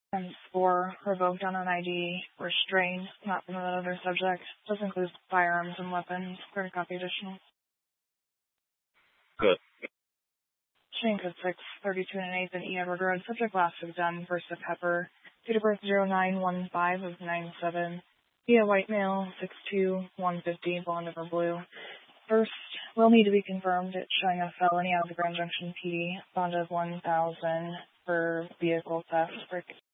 And 4, revoked on an ID, restrained, not from another subject. This includes firearms and weapons. Clear to copy additional. Good. Chain code 6, 32 and 1/8 in E. Edward Road. Subject last victim, Versa Pepper. Date of birth 0915 of 97. Via white male, 6'2", 150, blonde over blue. First, will need to be confirmed. It's showing a felony out of the Grand Junction PD. Bond of $1,000 for vehicle theft.